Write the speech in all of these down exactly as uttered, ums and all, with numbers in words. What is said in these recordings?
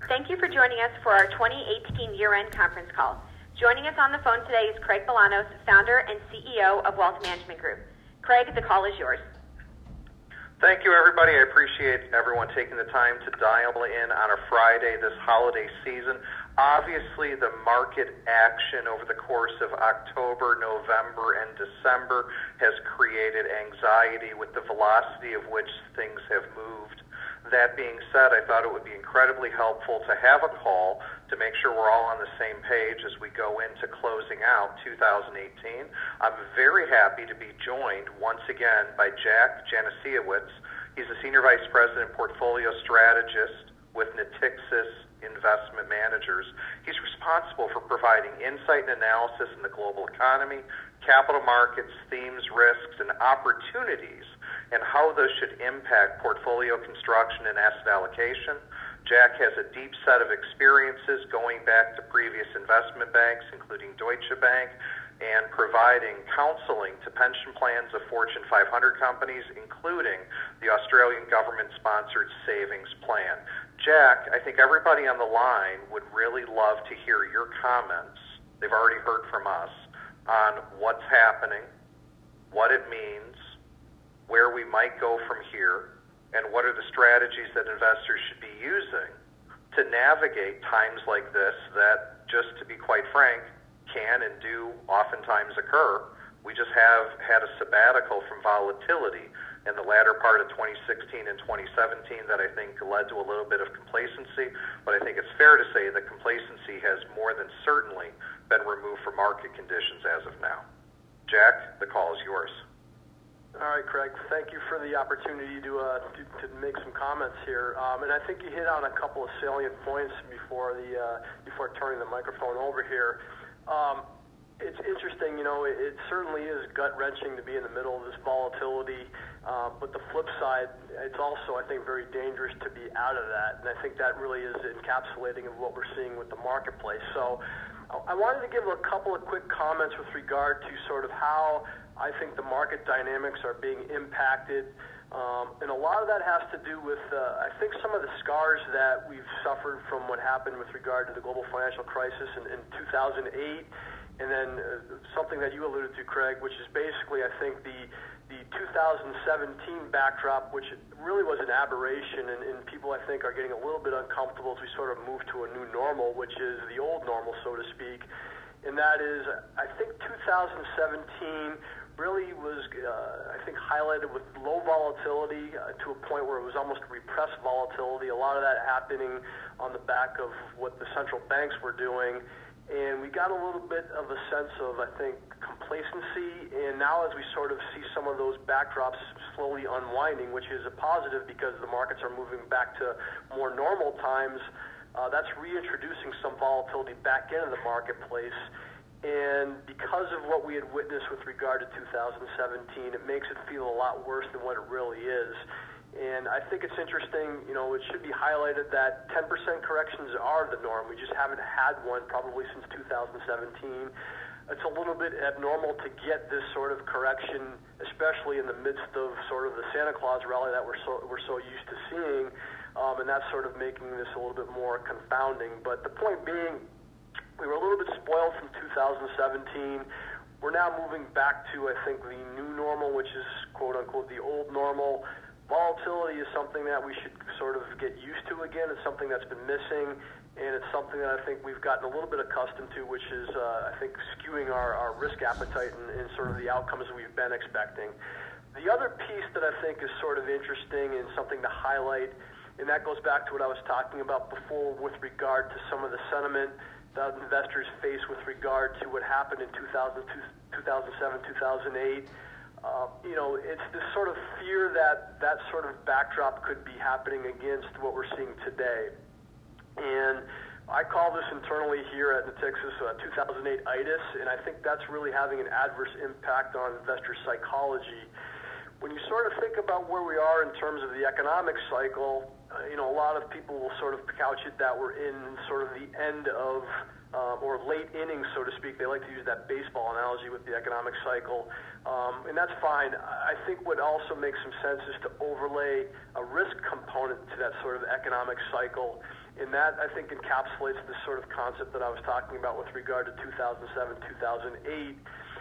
Thank you for joining us for our twenty eighteen year-end conference call. Joining us on the phone today is Craig Bolanos, founder and C E O of Wealth Management Group. Craig, the call is yours. Thank you, everybody. I appreciate everyone taking the time to dial in on a Friday this holiday season. Obviously, the market action over the course of October, November, and December has created anxiety with the velocity of which things have moved. That being said, I thought it would be incredibly helpful to have a call to make sure we're all on the same page as we go into closing out two thousand eighteen. I'm very happy to be joined once again by Jack Janasiewicz. He's a Senior Vice President Portfolio Strategist with Natixis Investment Managers. He's responsible for providing insight and analysis in the global economy, capital markets, themes, risks, and opportunities, and how those should impact portfolio construction and asset allocation. Jack has a deep set of experiences going back to previous investment banks, including Deutsche Bank, and providing counseling to pension plans of Fortune five hundred companies, including the Australian government-sponsored savings plan. Jack, I think everybody on the line would really love to hear your comments. They've already heard from us on what's happening, what it means, where we might go from here, and what are the strategies that investors should be using to navigate times like this that, just to be quite frank, can and do oftentimes occur. We just have had a sabbatical from volatility in the latter part of twenty sixteen and twenty seventeen that I think led to a little bit of complacency, but I think it's fair to say that complacency has more than certainly been removed from market conditions as of now. Jack, the call is yours. All right, Craig, thank you for the opportunity to uh, to, to make some comments here. Um, and I think you hit on a couple of salient points before the uh, before turning the microphone over here. Um, it's interesting, you know, it, it certainly is gut-wrenching to be in the middle of this volatility, uh, but the flip side, it's also, I think, very dangerous to be out of that. And I think that really is encapsulating of what we're seeing with the marketplace. So I wanted to give a couple of quick comments with regard to sort of how I think the market dynamics are being impacted. Um, and a lot of that has to do with, uh, I think, some of the scars that we've suffered from what happened with regard to the global financial crisis in, in two thousand eight. And then uh, something that you alluded to, Craig, which is basically, I think, the the two thousand seventeen backdrop, which really was an aberration, and, and people, I think, are getting a little bit uncomfortable as we sort of move to a new normal, which is the old normal, so to speak. And that is, I think, two thousand seventeen really was, uh, I think, highlighted with low volatility uh, to a point where it was almost repressed volatility. A lot of that happening on the back of what the central banks were doing. And we got a little bit of a sense of, I think, complacency. And now as we sort of see some of those backdrops slowly unwinding, which is a positive because the markets are moving back to more normal times, uh, that's reintroducing some volatility back into the marketplace. And because of what we had witnessed with regard to two thousand seventeen, it makes it feel a lot worse than what it really is. And I think it's interesting, you know, it should be highlighted that ten percent corrections are the norm. We just haven't had one probably since two thousand seventeen. It's a little bit abnormal to get this sort of correction, especially in the midst of sort of the Santa Claus rally that we're so, we're so used to seeing. Um, and that's sort of making this a little bit more confounding. But the point being, we were a little bit spoiled from two thousand seventeen. We're now moving back to, I think, the new normal, which is, quote-unquote, the old normal. Volatility is something that we should sort of get used to again. It's something that's been missing, and it's something that I think we've gotten a little bit accustomed to, which is, uh, I think, skewing our, our risk appetite and, and sort of the outcomes we've been expecting. The other piece that I think is sort of interesting and something to highlight, and that goes back to what I was talking about before with regard to some of the sentiment that investors face with regard to what happened in two thousand, two thousand seven, two thousand eight. Uh, you know, it's this sort of fear that that sort of backdrop could be happening against what we're seeing today. And I call this internally here at Natixis uh, two thousand eight itis, and I think that's really having an adverse impact on investor psychology. When you sort of think about where we are in terms of the economic cycle, uh, you know, a lot of people will sort of couch it that we're in sort of the end of, uh, or late innings, so to speak. They like to use that baseball analogy with the economic cycle, um, and that's fine. I think what also makes some sense is to overlay a risk component to that sort of economic cycle. And that, I think, encapsulates this sort of concept that I was talking about with regard to two thousand seven, two thousand eight.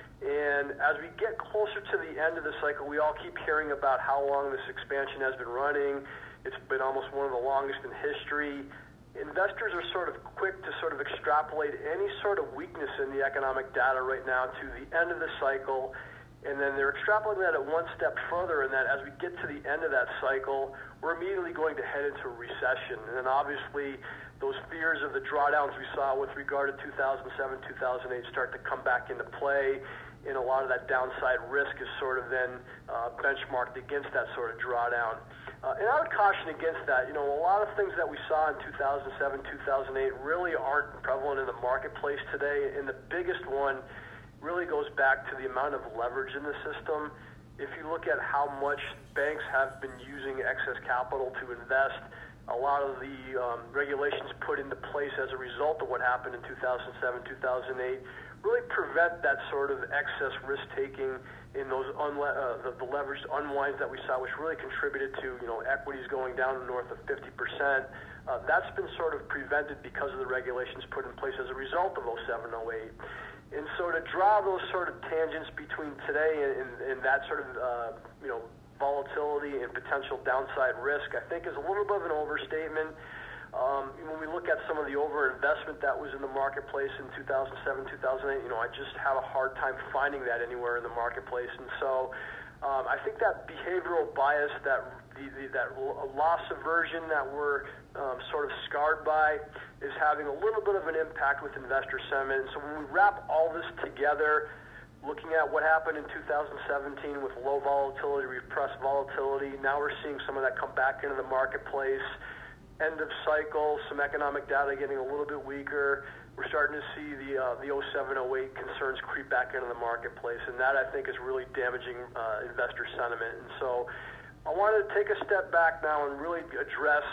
And as we get closer to the end of the cycle, we all keep hearing about how long this expansion has been running. It's been almost one of the longest in history. Investors are sort of quick to sort of extrapolate any sort of weakness in the economic data right now to the end of the cycle. And then they're extrapolating that at one step further, and that as we get to the end of that cycle, we're immediately going to head into a recession. And then obviously those fears of the drawdowns we saw with regard to two thousand seven, two thousand eight start to come back into play, and a lot of that downside risk is sort of then uh, benchmarked against that sort of drawdown. Uh, and I would caution against that. You know, a lot of things that we saw in two thousand seven, two thousand eight really aren't prevalent in the marketplace today, and the biggest one really goes back to the amount of leverage in the system. If you look at how much banks have been using excess capital to invest, a lot of the um, regulations put into place as a result of what happened in two thousand seven, two thousand eight really prevent that sort of excess risk-taking in those unle- uh, the, the leveraged unwinds that we saw, which really contributed to, you know, equities going down north of fifty percent. Uh, that's been sort of prevented because of the regulations put in place as a result of oh seven, oh eight. And so to draw those sort of tangents between today and, and, and that sort of, uh, you know, volatility and potential downside risk, I think is a little bit of an overstatement. Um, when we look at some of the overinvestment that was in the marketplace in two thousand seven, two thousand eight, you know, I just have a hard time finding that anywhere in the marketplace. And so um, I think that behavioral bias, that the, the, that loss aversion that we're um, sort of scarred by is having a little bit of an impact with investor sentiment. And so when we wrap all this together, looking at what happened in two thousand seventeen with low volatility, repressed volatility, now we're seeing some of that come back into the marketplace. End of cycle, some economic data getting a little bit weaker. We're starting to see the uh, the oh seven, oh eight concerns creep back into the marketplace, and that I think is really damaging uh, investor sentiment. And so I wanted to take a step back now and really address,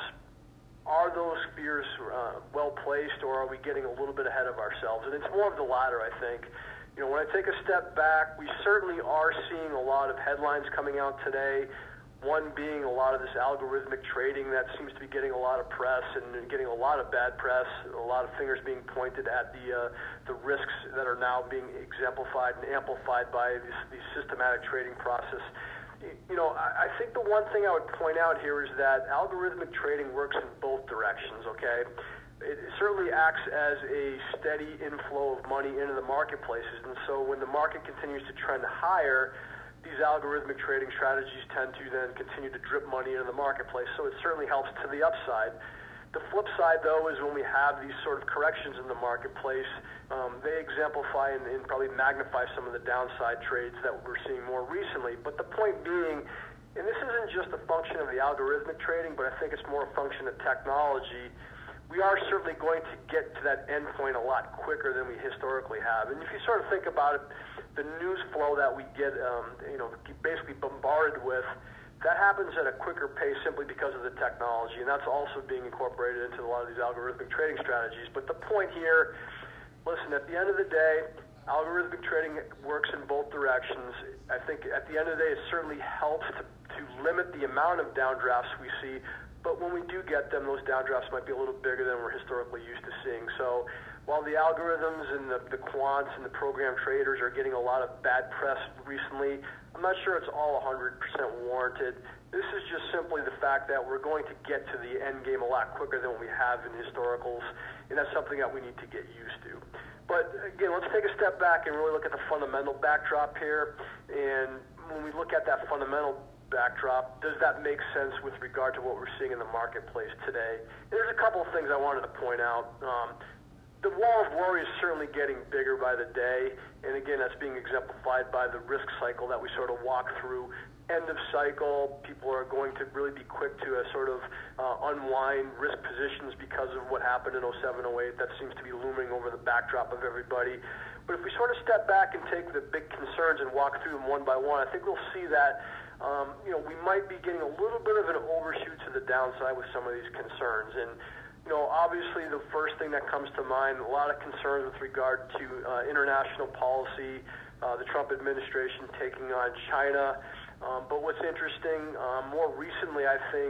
are those fears uh, well placed, or are we getting a little bit ahead of ourselves? And it's more of the latter, I think. You know, when I take a step back, we certainly are seeing a lot of headlines coming out today. One being a lot of this algorithmic trading that seems to be getting a lot of press and getting a lot of bad press, a lot of fingers being pointed at the uh, the risks that are now being exemplified and amplified by this, the systematic trading process. You know, I, I think the one thing I would point out here is that algorithmic trading works in both directions, okay? It certainly acts as a steady inflow of money into the marketplaces, and so when the market continues to trend higher, these algorithmic trading strategies tend to then continue to drip money into the marketplace, so it certainly helps to the upside. The flip side, though, is when we have these sort of corrections in the marketplace, um, they exemplify and, and probably magnify some of the downside trades that we're seeing more recently. But the point being, and this isn't just a function of the algorithmic trading, but I think it's more a function of technology, we are certainly going to get to that endpoint a lot quicker than we historically have. And if you sort of think about it, the news flow that we get, um, you know, basically bombarded with, that happens at a quicker pace simply because of the technology, and that's also being incorporated into a lot of these algorithmic trading strategies. But the point here, listen, at the end of the day, algorithmic trading works in both directions. I think at the end of the day, it certainly helps to, to limit the amount of downdrafts we see, but when we do get them, those downdrafts might be a little bigger than we're historically used to seeing. So while the algorithms and the, the quants and the program traders are getting a lot of bad press recently, I'm not sure it's all one hundred percent warranted. This is just simply the fact that we're going to get to the end game a lot quicker than we have in historicals, and that's something that we need to get used to. But again, let's take a step back and really look at the fundamental backdrop here. And when we look at that fundamental backdrop, does that make sense with regard to what we're seeing in the marketplace today? And there's a couple of things I wanted to point out. Um, the wall of worry is certainly getting bigger by the day, and again, that's being exemplified by the risk cycle that we sort of walk through. End of cycle, people are going to really be quick to uh, sort of uh, unwind risk positions because of what happened in oh seven, oh eight. That seems to be looming over the backdrop of everybody. But if we sort of step back and take the big concerns and walk through them one by one, I think we'll see that Um, you know, we might be getting a little bit of an overshoot to the downside with some of these concerns. And, you know, obviously the first thing that comes to mind, a lot of concerns with regard to uh, international policy, uh, the Trump administration taking on China. Um, but what's interesting, um, more recently, I think,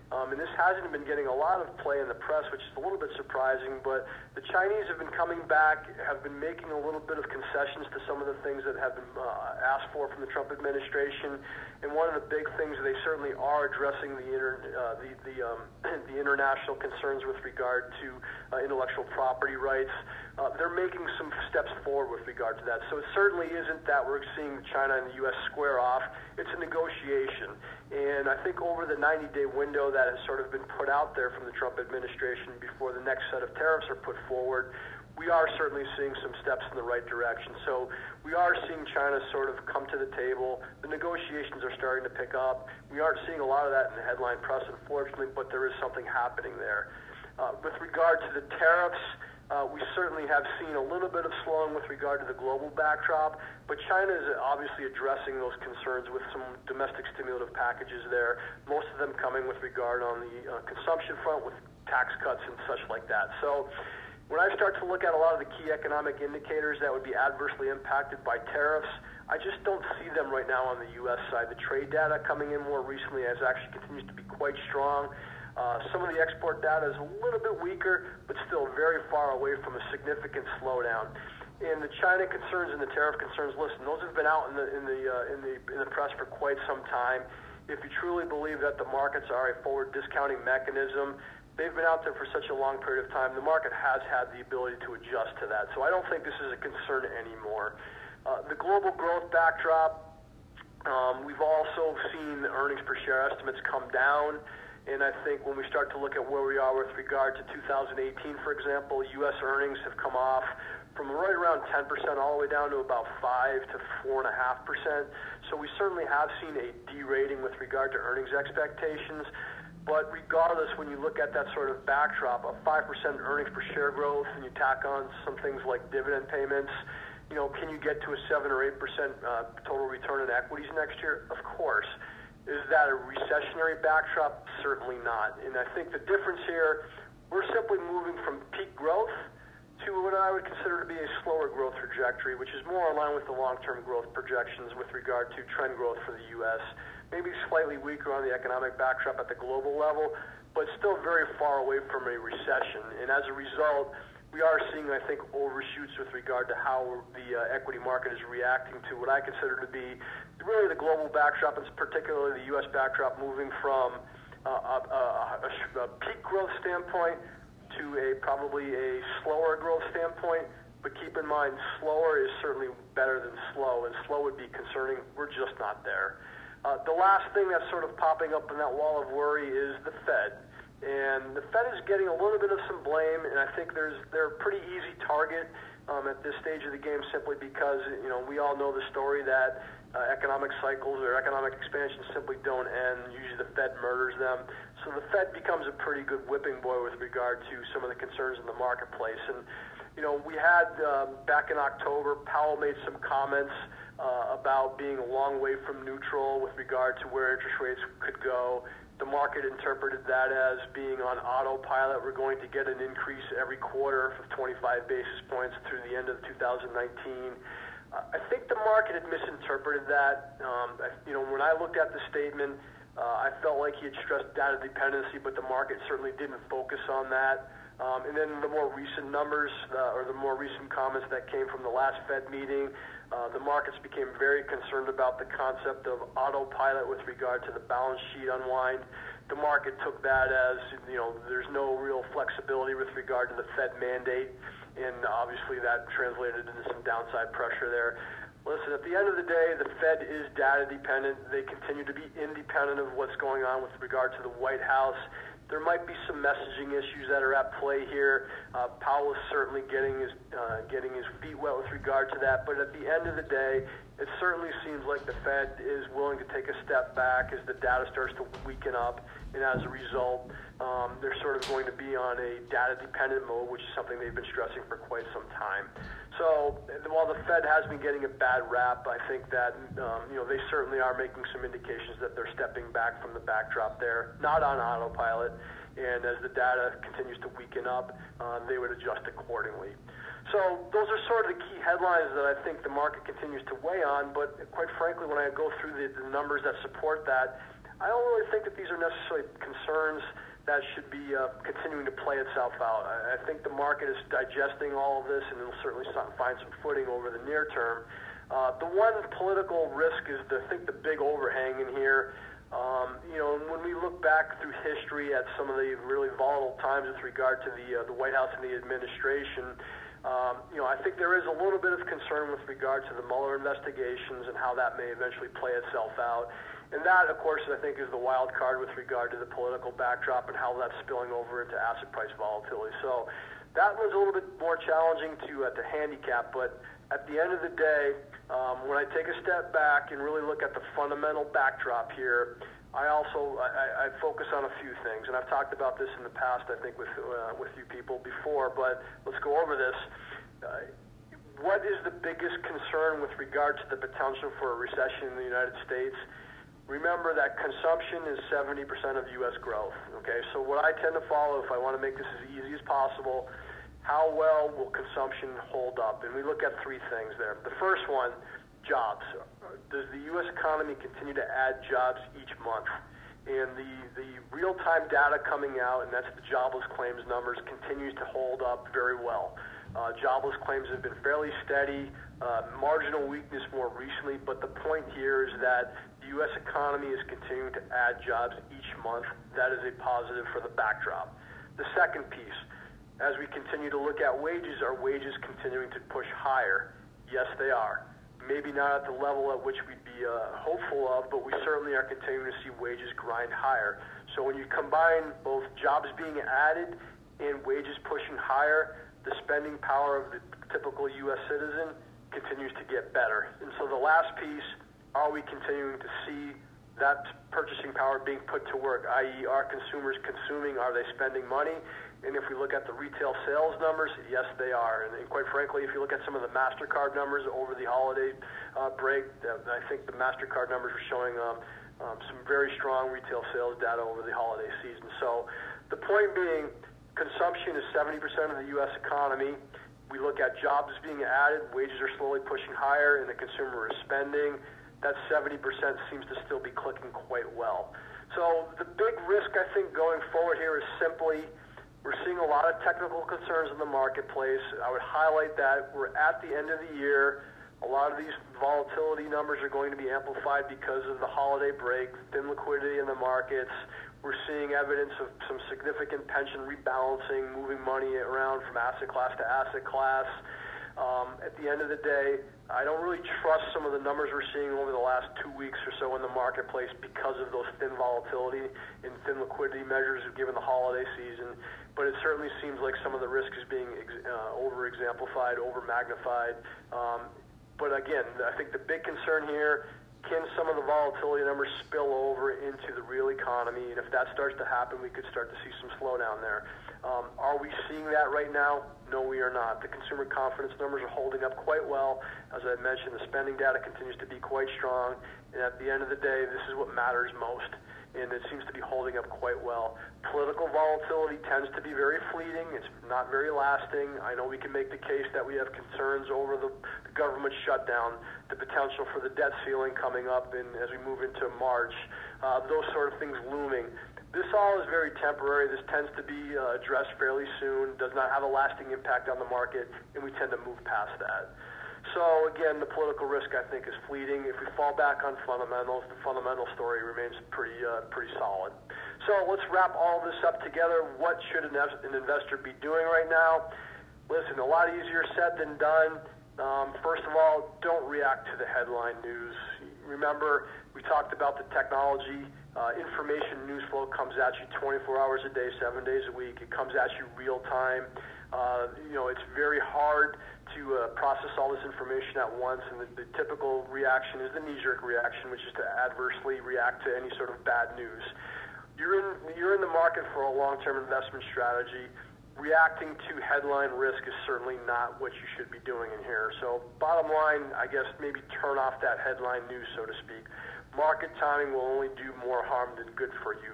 Um, and this hasn't been getting a lot of play in the press, which is a little bit surprising, but the Chinese have been coming back, have been making a little bit of concessions to some of the things that have been uh, asked for from the Trump administration. And one of the big things, they certainly are addressing the inter, uh, the the, um, the international concerns with regard to uh, intellectual property rights. Uh, they're making some steps forward with regard to that. So it certainly isn't that we're seeing China and the U S square off. It's a negotiation. And I think over the ninety-day window that has sort of been put out there from the Trump administration before the next set of tariffs are put forward, we are certainly seeing some steps in the right direction. So we are seeing China sort of come to the table. The negotiations are starting to pick up. We aren't seeing a lot of that in the headline press, unfortunately, but there is something happening there. Uh, with regard to the tariffs, Uh, we certainly have seen a little bit of slowing with regard to the global backdrop, but China is obviously addressing those concerns with some domestic stimulative packages there, most of them coming with regard on the uh, consumption front with tax cuts and such like that. So when I start to look at a lot of the key economic indicators that would be adversely impacted by tariffs, I just don't see them right now on the U S side. The trade data coming in more recently has actually continues to be quite strong. Uh, some of the export data is a little bit weaker, but still very far away from a significant slowdown. And the China concerns and the tariff concerns, listen, those have been out in the in the uh, in the in the press for quite some time. If you truly believe that the markets are a forward discounting mechanism, they've been out there for such a long period of time. The market has had the ability to adjust to that. So I don't think this is a concern anymore. Uh, the global growth backdrop, um, we've also seen the earnings per share estimates come down. And I think when we start to look at where we are with regard to two thousand eighteen, for example, U S earnings have come off from right around ten percent all the way down to about five to four point five percent. So we certainly have seen a derating with regard to earnings expectations. But regardless, when you look at that sort of backdrop of five percent earnings per share growth and you tack on some things like dividend payments, you know, can you get to a seven or eight percent uh, total return on equities next year? Of course. Is that a recessionary backdrop? Certainly not. And I think the difference here, we're simply moving from peak growth to what I would consider to be a slower growth trajectory, which is more in line with the long-term growth projections with regard to trend growth for the U S. Maybe slightly weaker on the economic backdrop at the global level, but still very far away from a recession. And as a result, we are seeing, I think, overshoots with regard to how the uh, equity market is reacting to what I consider to be really the global backdrop, and particularly the U S backdrop, moving from uh, a, a, a peak growth standpoint to a probably a slower growth standpoint. But keep in mind, slower is certainly better than slow, and slow would be concerning. We're just not there. Uh, the last thing that's sort of popping up in that wall of worry is the Fed. And the Fed is getting a little bit of some blame, and I think there's they're a pretty easy target um, at this stage of the game simply because, you know, we all know the story that uh, economic cycles or economic expansion simply don't end. Usually the Fed murders them. So the Fed becomes a pretty good whipping boy with regard to some of the concerns in the marketplace. And, you know, we had um, back in October, Powell made some comments uh, about being a long way from neutral with regard to where interest rates could go. The market interpreted that as being on autopilot. We're going to get an increase every quarter of twenty-five basis points through the end of two thousand nineteen. Uh, I think the market had misinterpreted that. Um, I, you know, when I looked at the statement, uh, I felt like he had stressed data dependency, but the market certainly didn't focus on that. Um, and then the more recent numbers, uh, or the more recent comments that came from the last Fed meeting, uh, the markets became very concerned about the concept of autopilot with regard to the balance sheet unwind. The market took that as, you know, there's no real flexibility with regard to the Fed mandate, and obviously that translated into some downside pressure there. Listen, at the end of the day, the Fed is data dependent. They continue to be independent of what's going on with regard to the White House. There might be some messaging issues that are at play here. Uh, Powell is certainly getting his uh, getting his feet wet with regard to that. But at the end of the day, it certainly seems like the Fed is willing to take a step back as the data starts to weaken up. And as a result, um, they're sort of going to be on a data-dependent mode, which is something they've been stressing for quite some time. So while the Fed has been getting a bad rap, I think that um, you know they certainly are making some indications that they're stepping back from the backdrop there, not on autopilot. And as the data continues to weaken up, uh, they would adjust accordingly. So those are sort of the key headlines that I think the market continues to weigh on. But quite frankly, when I go through the, the numbers that support that, I don't really think that these are necessarily concerns that should be uh, continuing to play itself out. I, I think the market is digesting all of this, and it'll certainly find some footing over the near term. Uh, the one political risk is, the, I think, the big overhang in here. Um, you know, when we look back through history at some of the really volatile times with regard to the uh, the White House and the administration, um, you know, I think there is a little bit of concern with regard to the Mueller investigations and how that may eventually play itself out. And that, of course, I think is the wild card with regard to the political backdrop and how that's spilling over into asset price volatility. So that was a little bit more challenging to uh, to handicap, but at the end of the day, um, when I take a step back and really look at the fundamental backdrop here, I also I, I focus on a few things, and I've talked about this in the past, I think, with uh, with you people before. But let's go over this. Uh, what is the biggest concern with regard to the potential for a recession in the United States? Remember that consumption is seventy percent of U S growth. Okay, so what I tend to follow, if I want to make this as easy as possible, how well will consumption hold up? And we look at three things there. The first one, jobs. Does the U S economy continue to add jobs each month? And the, the real-time data coming out, and that's the jobless claims numbers, continues to hold up very well. Uh, jobless claims have been fairly steady, uh, marginal weakness more recently, but the point here is that the U S economy is continuing to add jobs each month. That is a positive for the backdrop. The second piece, as we continue to look at wages, are wages continuing to push higher? Yes, they are. Maybe not at the level at which we'd be uh, hopeful of, but we certainly are continuing to see wages grind higher. So when you combine both jobs being added and wages pushing higher, the spending power of the typical U S citizen continues to get better. And so the last piece, are we continuing to see that purchasing power being put to work, that is, are consumers consuming, are they spending money? And if we look at the retail sales numbers, yes, they are. And, and quite frankly, if you look at some of the MasterCard numbers over the holiday uh, break, uh, I think the MasterCard numbers are showing um, um, some very strong retail sales data over the holiday season. So the point being, consumption is seventy percent of the U S economy. We look at jobs being added, wages are slowly pushing higher, and the consumer is spending. That seventy percent seems to still be clicking quite well. So the big risk, I think, going forward here is simply we're seeing a lot of technical concerns in the marketplace. I would highlight that we're at the end of the year. A lot of these volatility numbers are going to be amplified because of the holiday break, thin liquidity in the markets. We're seeing evidence of some significant pension rebalancing, moving money around from asset class to asset class. Um, at the end of the day, I don't really trust some of the numbers we're seeing over the last two weeks or so in the marketplace because of those thin volatility and thin liquidity measures given the holiday season. But it certainly seems like some of the risk is being uh, over-exemplified, over-magnified. Um, but again, I think the big concern here, can some of the volatility numbers spill over into the real economy? And if that starts to happen, we could start to see some slowdown there. Um, are we seeing that right now? No, we are not. The consumer confidence numbers are holding up quite well. As I mentioned, the spending data continues to be quite strong. And at the end of the day, this is what matters most. And it seems to be holding up quite well. Political volatility tends to be very fleeting. It's not very lasting. I know we can make the case that we have concerns over the, the government shutdown, the potential for the debt ceiling coming up in, as we move into March, uh, those sort of things looming. This all is very temporary. This tends to be uh, addressed fairly soon, does not have a lasting impact on the market, and we tend to move past that. So, again, the political risk, I think, is fleeting. If we fall back on fundamentals, the fundamental story remains pretty uh, pretty solid. So let's wrap all this up together. What should an investor be doing right now? Listen, a lot easier said than done. Um, first of all, don't react to the headline news. Remember, we talked about the technology. Uh, information news flow comes at you twenty-four hours a day, seven days a week. It comes at you real time. Uh, you know, it's very hard to uh, process all this information at once, and the, the typical reaction is the knee-jerk reaction, which is to adversely react to any sort of bad news. You're in, you're in the market for a long-term investment strategy. Reacting to headline risk is certainly not what you should be doing in here. So bottom line, I guess maybe turn off that headline news, so to speak. Market timing will only do more harm than good for you.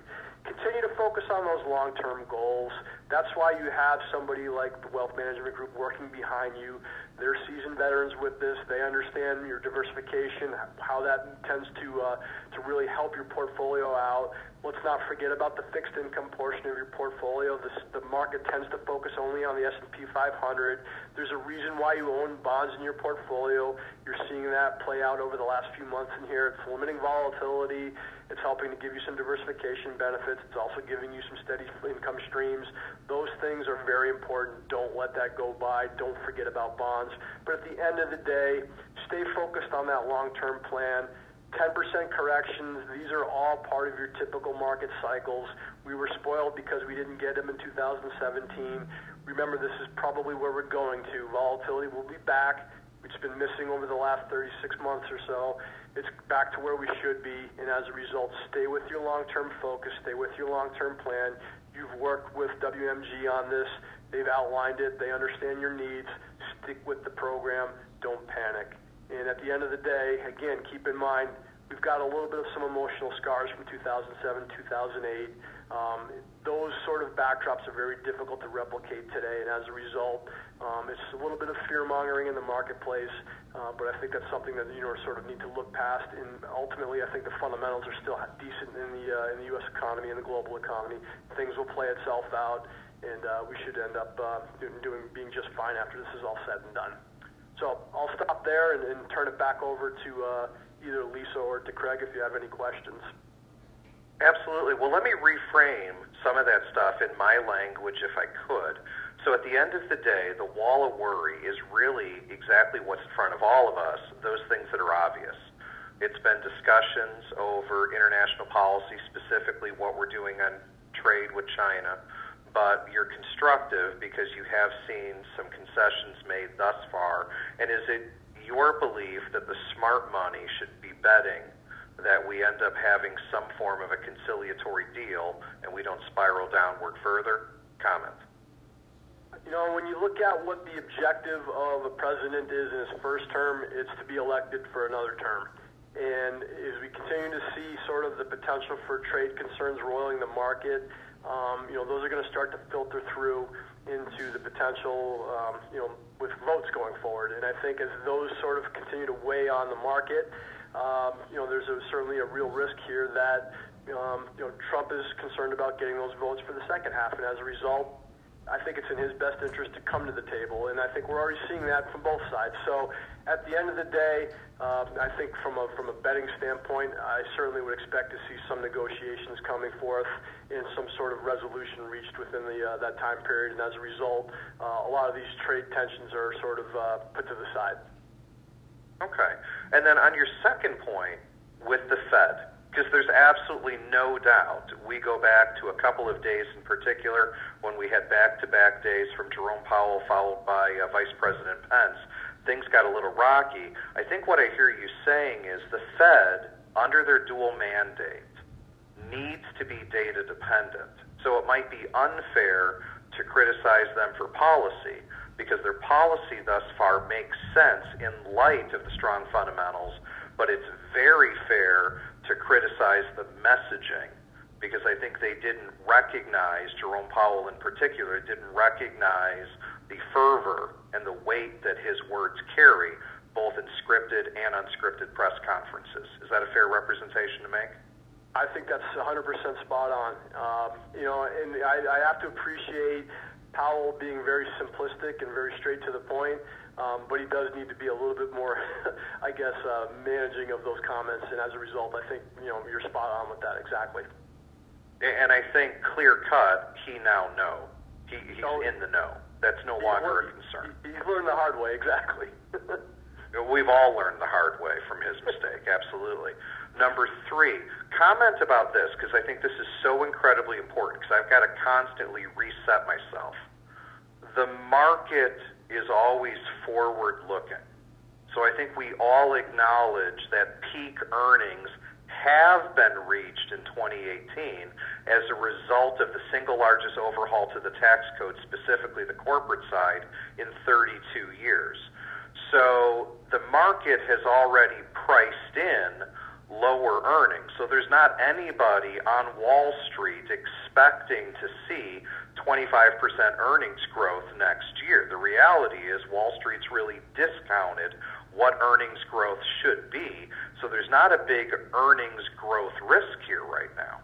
continue to focus on those long-term goals. That's why you have somebody like the Wealth Management Group working behind you. They're seasoned veterans with this. They understand your diversification, how that tends to uh, to really help your portfolio out. Let's not forget about the fixed income portion of your portfolio. This, the market tends to focus only on the S and P five hundred. There's a reason why you own bonds in your portfolio. You're seeing that play out over the last few months in here. It's limiting volatility. It's helping to give you some diversification benefits. It's also giving you some steady income streams. Those things are very important. Don't let that go by. Don't forget about bonds. But at the end of the day, stay focused on that long-term plan. ten percent corrections, these are all part of your typical market cycles. We were spoiled because we didn't get them in two thousand seventeen. Remember, this is probably where we're going to. Volatility will be back. It's been missing over the last thirty-six months or so. It's back to where we should be, and as a result, stay with your long-term focus, stay with your long-term plan. You've worked with W M G on this. They've outlined it. They understand your needs. Stick with the program. Don't panic. And at the end of the day, again, keep in mind, we've got a little bit of some emotional scars from two thousand seven, two thousand eight. Um, those sort of backdrops are very difficult to replicate today, and as a result, um, it's a little bit of fear-mongering in the marketplace, uh, but I think that's something that you know sort of need to look past, and ultimately I think the fundamentals are still decent in the uh, in the U S economy and the global economy. Things will play itself out, and uh, we should end up uh, doing, doing being just fine after this is all said and done. So I'll stop there and, and turn it back over to uh, either Lisa or to Craig if you have any questions. Absolutely. Well, let me reframe some of that stuff in my language if I could. So at the end of the day, the wall of worry is really exactly what's in front of all of us, those things that are obvious. It's been discussions over international policy, specifically what we're doing on trade with China, but you're constructive because you have seen some concessions made thus far. And is it your belief that the smart money should be betting that we end up having some form of a conciliatory deal and we don't spiral downward further? Comment. You know, when you look at what the objective of a president is in his first term, it's to be elected for another term. And as we continue to see sort of the potential for trade concerns roiling the market, um, you know, those are going to start to filter through into the potential, um, you know, with votes going forward. And I think as those sort of continue to weigh on the market, um, you know, there's a, certainly a real risk here that, um, you know, Trump is concerned about getting those votes for the second half. And as a result, I think it's in his best interest to come to the table, and I think we're already seeing that from both sides. So at the end of the day, uh, I think from a from a betting standpoint, I certainly would expect to see some negotiations coming forth and some sort of resolution reached within the uh, that time period, and as a result, uh, a lot of these trade tensions are sort of uh, put to the side. Okay. And then on your second point with the Fed, because there's absolutely no doubt, we go back to a couple of days in particular when we had back-to-back days from Jerome Powell followed by uh, Vice President Pence. Things got a little rocky. I think what I hear you saying is the Fed, under their dual mandate, needs to be data dependent. So it might be unfair to criticize them for policy because their policy thus far makes sense in light of the strong fundamentals, but it's very fair to criticize the messaging because I think they didn't recognize, Jerome Powell in particular, didn't recognize the fervor and the weight that his words carry, both in scripted and unscripted press conferences. Is that a fair representation to make? I think that's one hundred percent spot on. Um, you know, and I, I have to appreciate Powell being very simplistic and very straight to the point. Um, but he does need to be a little bit more, I guess, uh, managing of those comments. And as a result, I think, you know, you're spot on with that, exactly. And I think clear-cut, he now know. He, he's so, in the know. That's no longer learned, a concern. He's learned the hard way, exactly. We've all learned the hard way from his mistake, absolutely. Number three, comment about this, because I think this is so incredibly important, because I've got to constantly reset myself. The market is always forward-looking. So I think we all acknowledge that peak earnings have been reached in twenty eighteen as a result of the single largest overhaul to the tax code, specifically the corporate side, in thirty-two years. So the market has already priced in lower earnings. So there's not anybody on Wall Street expecting to see twenty-five percent earnings growth next year. The reality is Wall Street's really discounted what earnings growth should be. So there's not a big earnings growth risk here right now.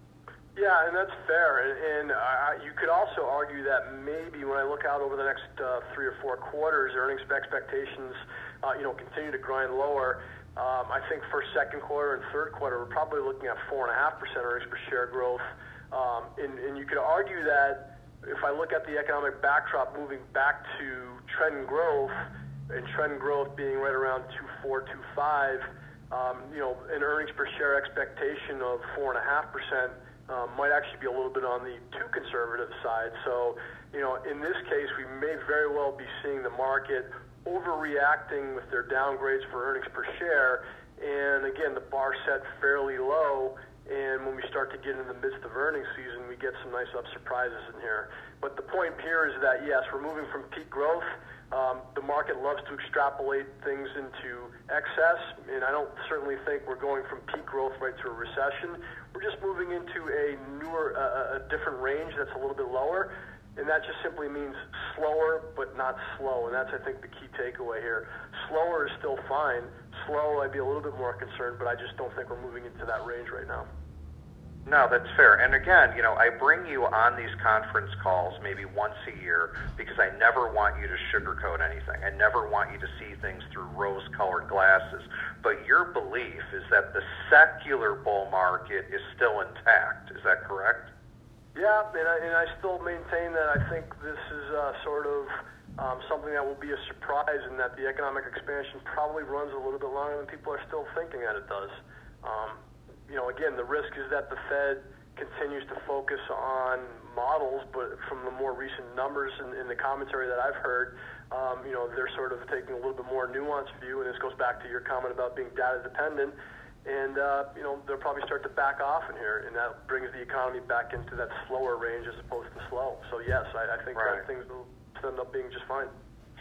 Yeah, and that's fair. And, and uh, you could also argue that maybe when I look out over the next uh, three or four quarters, earnings expectations, uh, you know, continue to grind lower. Um, I think for second quarter and third quarter, we're probably looking at four and a half percent earnings per share growth. Um, and, and you could argue that if I look at the economic backdrop moving back to trend growth, and trend growth being right around two four, two five, um, you know, an earnings per share expectation of four and a half percent. Um, might actually be a little bit on the too conservative side. So, you know, in this case, we may very well be seeing the market overreacting with their downgrades for earnings per share. And again, the bar set fairly low. And when we start to get in the midst of earnings season, we get some nice up surprises in here. But the point here is that, yes, we're moving from peak growth. Um, the market loves to extrapolate things into excess, and I don't certainly think we're going from peak growth right to a recession. We're just moving into a newer, uh, a different range that's a little bit lower, and that just simply means slower but not slow, and that's, I think, the key takeaway here. Slower is still fine. Slow, I'd be a little bit more concerned, but I just don't think we're moving into that range right now. No, that's fair. And again, you know, I bring you on these conference calls maybe once a year because I never want you to sugarcoat anything. I never want you to see things through rose-colored glasses. But your belief is that the secular bull market is still intact. Is that correct? Yeah, and I, and I still maintain that I think this is uh, sort of um, something that will be a surprise, and that the economic expansion probably runs a little bit longer than people are still thinking that it does. Um, You know, again, the risk is that the Fed continues to focus on models, but from the more recent numbers and in, in the commentary that I've heard, um, you know, they're sort of taking a little bit more nuanced view, and this goes back to your comment about being data dependent, and, uh, you know, they'll probably start to back off in here, and that brings the economy back into that slower range as opposed to slow. So, yes, I, I think right. that things will end up being just fine.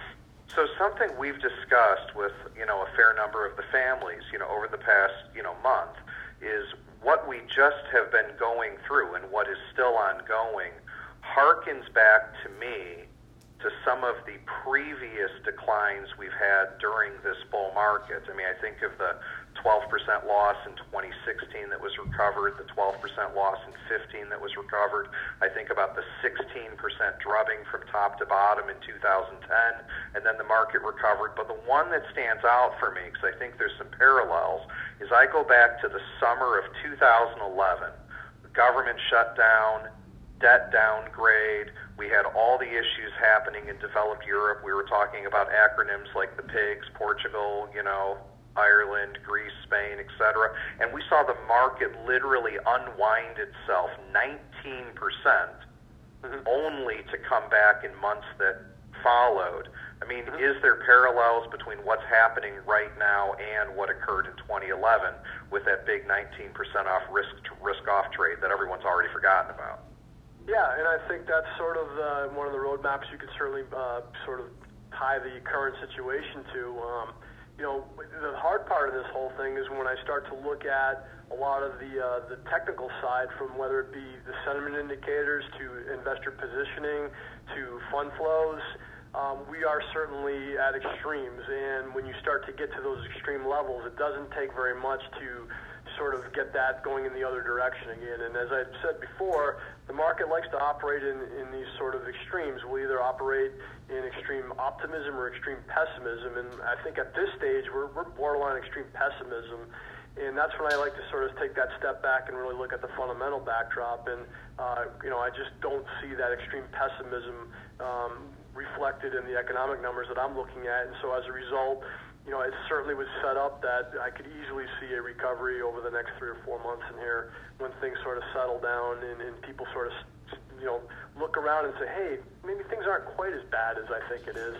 So something we've discussed with, you know, a fair number of the families, you know, over the past, you know, month, is what we just have been going through and what is still ongoing harkens back to me to some of the previous declines we've had during this bull market. I mean, I think of the twelve percent loss in twenty sixteen that was recovered, the twelve percent loss in fifteen that was recovered. I think about the sixteen percent drubbing from top to bottom in two thousand ten, and then the market recovered. But the one that stands out for me, because I think there's some parallels, is I go back to the summer of two thousand eleven. The government shutdown, debt downgrade. We had all the issues happening in developed Europe. We were talking about acronyms like the PIGS, Portugal, you know, Ireland, Greece, Spain, et cetera. And we saw the market literally unwind itself nineteen percent mm-hmm. only to come back in months that followed. I mean, mm-hmm. is there parallels between what's happening right now and what occurred in twenty eleven with that big nineteen percent off risk risk off trade that everyone's already forgotten about? Yeah, and I think that's sort of uh, one of the roadmaps you could certainly uh, sort of tie the current situation to. Um, you know, the hard part of this whole thing is when I start to look at a lot of the uh, the technical side, from whether it be the sentiment indicators to investor positioning to fund flows. Um, we are certainly at extremes, and when you start to get to those extreme levels, it doesn't take very much to sort of get that going in the other direction again. And as I said before, the market likes to operate in, in these sort of extremes. We'll either operate in extreme optimism or extreme pessimism, and I think at this stage we're, we're borderline extreme pessimism. And that's when I like to sort of take that step back and really look at the fundamental backdrop. And, uh, you know, I just don't see that extreme pessimism um, reflected in the economic numbers that I'm looking at. And so as a result, you know, it certainly was set up that I could easily see a recovery over the next three or four months in here when things sort of settle down and, and people sort of, you know, look around and say, hey, maybe things aren't quite as bad as I think it is.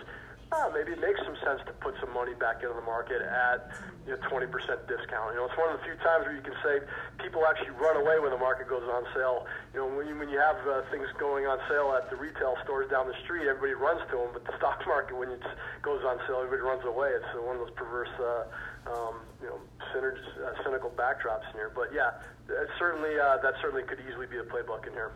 Uh, maybe it makes some sense to put some money back into the market at you know twenty percent discount. You know, it's one of the few times where you can say people actually run away when the market goes on sale. You know, when you, when you have uh, things going on sale at the retail stores down the street, everybody runs to them. But the stock market, when it goes on sale, everybody runs away. It's uh, one of those perverse, uh, um, you know, synerg- uh, cynical backdrops in here. But yeah, it certainly uh, that certainly could easily be the playbook in here.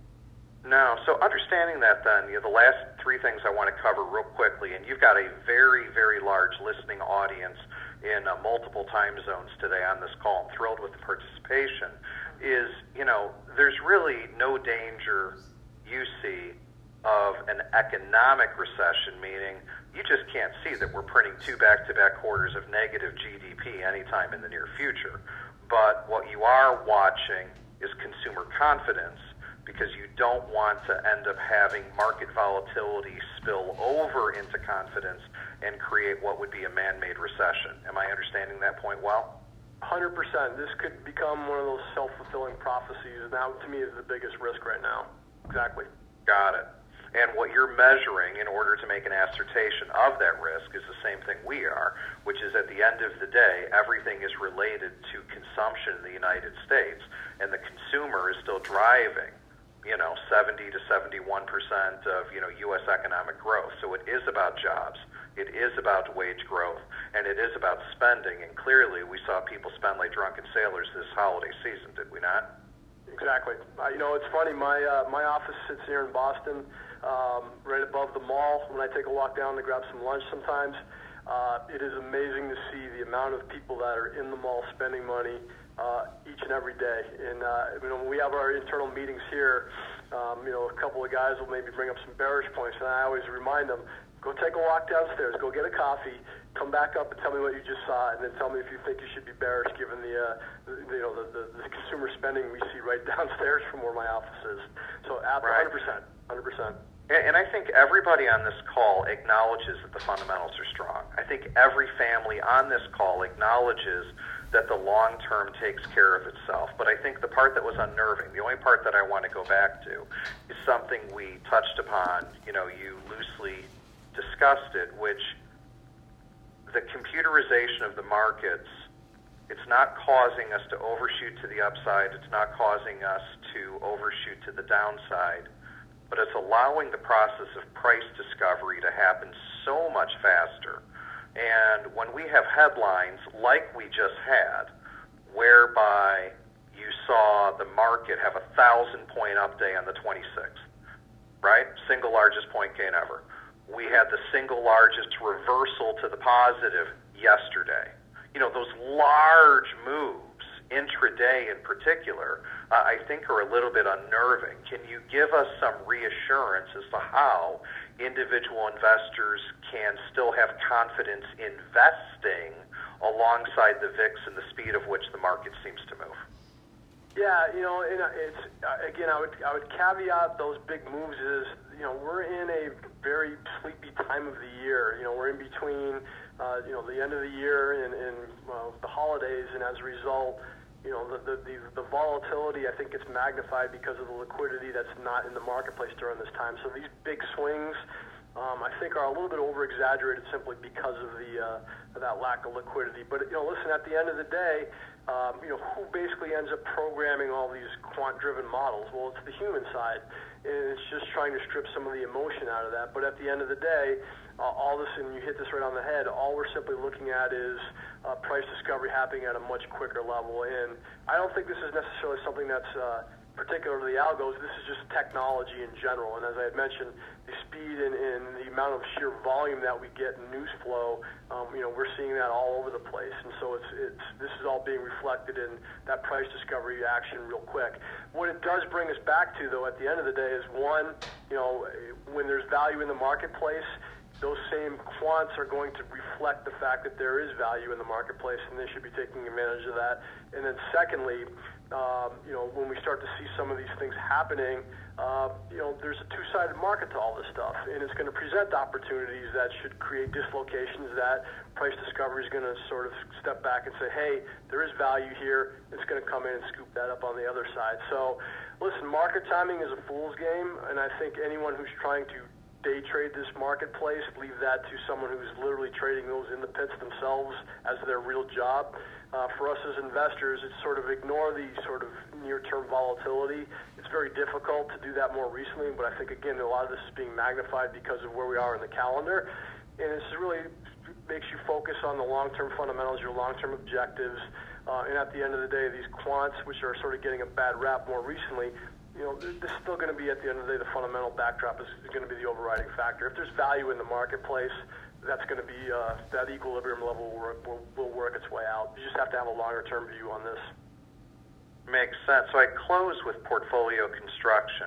No, so understanding that then, you know, the last three things I want to cover real quickly, and you've got a very, very large listening audience in uh, multiple time zones today on this call. I'm thrilled with the participation, is, you know, there's really no danger you see of an economic recession, meaning you just can't see that we're printing two back-to-back quarters of negative G D P anytime in the near future. But what you are watching is consumer confidence, because you don't want to end up having market volatility spill over into confidence and create what would be a man-made recession. Am I understanding that point well? one hundred percent. This could become one of those self-fulfilling prophecies, and that, to me, is the biggest risk right now. Exactly. Got it. And what you're measuring in order to make an assertion of that risk is the same thing we are, which is at the end of the day, everything is related to consumption in the United States, and the consumer is still driving, you know, seventy to seventy-one percent of, you know, U S economic growth. So it is about jobs. It is about wage growth, and it is about spending. And clearly, we saw people spend like drunken sailors this holiday season, did we not? Exactly. Uh, you know, it's funny. My uh, my office sits here in Boston, um, right above the mall. When I take a walk down to grab some lunch sometimes, uh, it is amazing to see the amount of people that are in the mall spending money uh, each and every day. And uh, you know, when we have our internal meetings here, um, you know, a couple of guys will maybe bring up some bearish points, and I always remind them, go take a walk downstairs, go get a coffee, come back up and tell me what you just saw, and then tell me if you think you should be bearish given the, uh, the you know, the, the, the consumer spending we see right downstairs from where my office is. So, one hundred percent, one hundred percent. And I think everybody on this call acknowledges that the fundamentals are strong. I think every family on this call acknowledges that the long term takes care of itself. But I think the part that was unnerving, the only part that I want to go back to, is something we touched upon. You know, you loosely discussed it, which the computerization of the markets, it's not causing us to overshoot to the upside. It's not causing us to overshoot to the downside. But it's allowing the process of price discovery to happen so much faster. And when we have headlines like we just had, whereby you saw the market have a thousand point up day on the twenty-sixth, right? Single largest point gain ever. We had the single largest reversal to the positive yesterday. You know, those large moves, intraday in particular, uh, I think are a little bit unnerving. Can you give us some reassurance as to how individual investors can still have confidence investing alongside the V I X and the speed of which the market seems to move? Yeah, you know, and it's uh, again, I would I would caveat those big moves is, you know, we're in a very sleepy time of the year. You know, we're in between, uh, you know, the end of the year and, and uh, the holidays, and as a result, you know, the, the the the volatility, I think, gets magnified because of the liquidity that's not in the marketplace during this time. So these big swings, um, I think, are a little bit over-exaggerated simply because of the uh, of that lack of liquidity. But, you know, listen, at the end of the day, um, you know, who basically ends up programming all these quant-driven models? Well, it's the human side, and it's just trying to strip some of the emotion out of that. But at the end of the day, uh, all this, and you hit this right on the head, all we're simply looking at is uh, price discovery happening at a much quicker level. And I don't think this is necessarily something that's uh, particular to the algos. This is just technology in general. And as I had mentioned, the speed and, and the amount of sheer volume that we get in news flow, um, you know, we're seeing that all over the place. And so it's, it's this is all being reflected in that price discovery action real quick. What it does bring us back to, though, at the end of the day is, one, you know, when there's value in the marketplace, those same quants are going to reflect the fact that there is value in the marketplace, and they should be taking advantage of that. And then secondly, um, you know, when we start to see some of these things happening, uh, you know, there's a two-sided market to all this stuff, and it's going to present opportunities that should create dislocations that price discovery is going to sort of step back and say, hey, there is value here. It's going to come in and scoop that up on the other side. So, listen, market timing is a fool's game, and I think anyone who's trying to day trade this marketplace, leave that to someone who's literally trading those in the pits themselves as their real job. Uh, for us as investors, it's sort of ignore the sort of near-term volatility. It's very difficult to do that more recently, but I think, again, a lot of this is being magnified because of where we are in the calendar. And this really makes you focus on the long-term fundamentals, your long-term objectives. Uh, and at the end of the day, these quants, which are sort of getting a bad rap more recently, you know, there's still going to be, at the end of the day, the fundamental backdrop is going to be the overriding factor. If there's value in the marketplace, that's going to be, uh, that equilibrium level will, will, will work its way out. You just have to have a longer-term view on this. Makes sense. So I close with portfolio construction.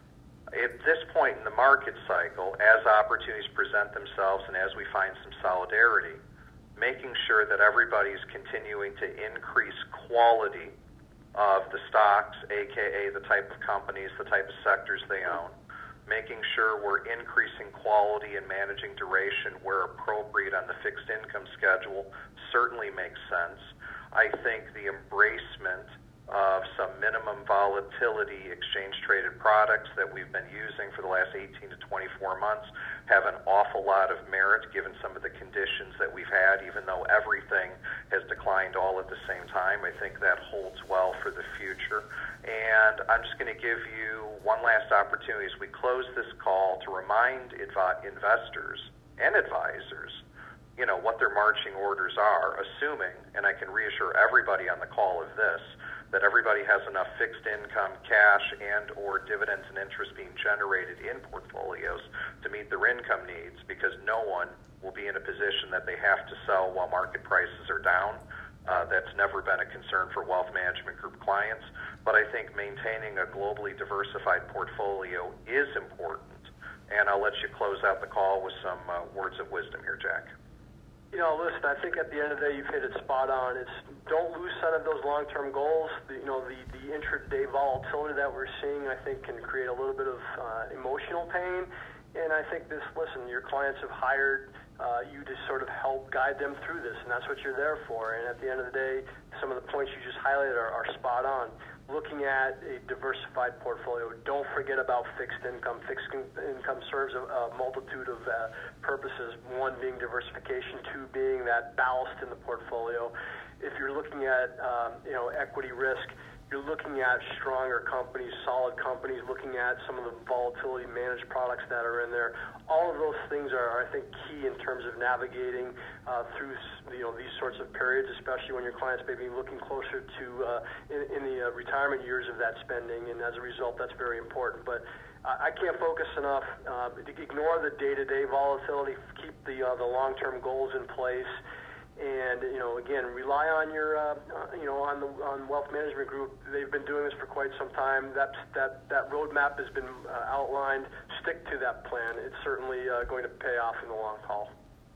At this point in the market cycle, as opportunities present themselves and as we find some solidarity, making sure that everybody's continuing to increase quality of the stocks, aka the type of companies, the type of sectors they own, making sure we're increasing quality and managing duration where appropriate on the fixed income schedule certainly makes sense. I think the embracement of some minimum volatility exchange-traded products that we've been using for the last eighteen to twenty-four months have an awful lot of merit given some of the conditions that we've had, even though everything has declined all at the same time. I think that holds well for the future. And I'm just going to give you one last opportunity as we close this call to remind advi- investors and advisors, you know, what their marching orders are, assuming, and I can reassure everybody on the call of this, that everybody has enough fixed income, cash, and or dividends and interest being generated in portfolios to meet their income needs, because no one will be in a position that they have to sell while market prices are down. Uh, that's never been a concern for Wealth Management Group clients, but I think maintaining a globally diversified portfolio is important, and I'll let you close out the call with some uh, words of wisdom here, Jack. You know, listen, I think at the end of the day, you've hit it spot on. It's don't lose sight of those long-term goals. The, you know, the, the intraday volatility that we're seeing, I think, can create a little bit of uh, emotional pain. And I think this, listen, your clients have hired uh, you to sort of help guide them through this, and that's what you're there for. And at the end of the day, some of the points you just highlighted are, are spot on. Looking at a diversified portfolio, don't forget about fixed income. Fixed income serves a, a multitude of uh, purposes, one being diversification, two being that ballast in the portfolio. If you're looking at um, you know, equity risk, you're looking at stronger companies, solid companies, looking at some of the volatility managed products that are in there. All of those things are, I think, key in terms of navigating uh, through you know these sorts of periods, especially when your clients may be looking closer to uh, in, in the uh, retirement years of that spending, and as a result, that's very important. But I can't focus enough. Uh, ignore the day-to-day volatility. Keep the uh, the long-term goals in place. And, you know, again, rely on your, uh, uh, you know, on the on Wealth Management Group. They've been doing this for quite some time. That that that roadmap has been uh, outlined. Stick to that plan. It's certainly uh, going to pay off in the long haul.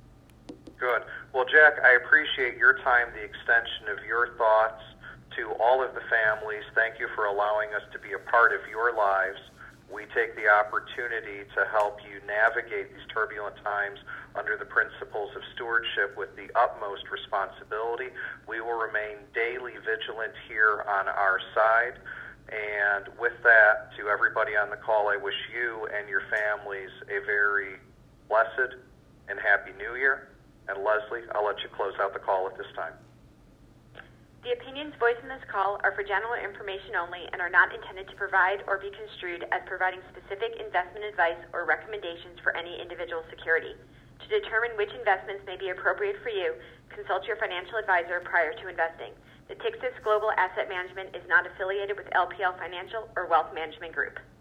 Good. Well, Jack, I appreciate your time, the extension of your thoughts to all of the families. Thank you for allowing us to be a part of your lives. We take the opportunity to help you navigate these turbulent times under the principles of stewardship with the utmost responsibility. We will remain daily vigilant here on our side. And with that, to everybody on the call, I wish you and your families a very blessed and happy New Year. And Leslie, I'll let you close out the call at this time. The opinions voiced in this call are for general information only and are not intended to provide or be construed as providing specific investment advice or recommendations for any individual security. To determine which investments may be appropriate for you, consult your financial advisor prior to investing. The Tixis Global Asset Management is not affiliated with L P L Financial or Wealth Management Group.